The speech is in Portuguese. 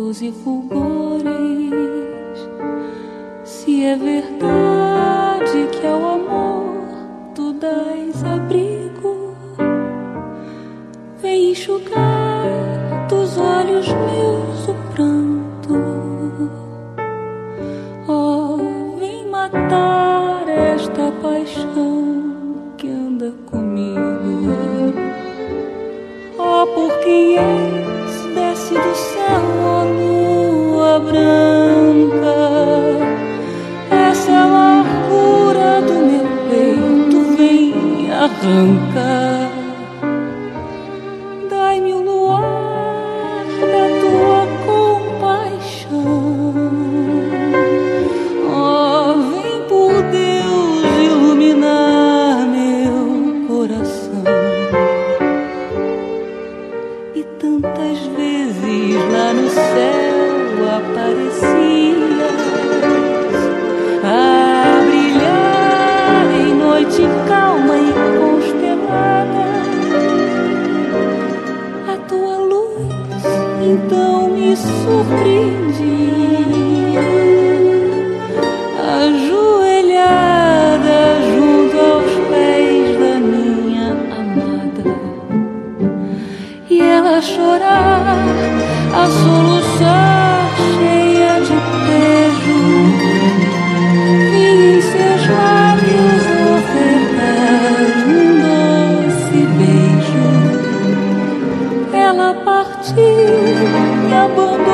luz e fulgores. Se é verdade que ao amor tu dás abrigo, vem enxugar dos olhos meus o pranto. Oh, vem matar esta paixão que anda comigo. Oh, por quem és, desce do céu, ó lua branca. Essa é a largura do meu peito, vem arrancar. Dai-me o luar da tua compaixão. Oh, vem por Deus iluminar meu coração. E tantas vezes lá no céu aparecias a brilhar em noite calma e constelada. A tua luz então me surpreendia, ajoelhada junto aos pés da minha amada. E ela chorar, a soluçar, cheia de beijo, e em seus lábios ofertar um doce beijo. Ela partiu, me abandonou.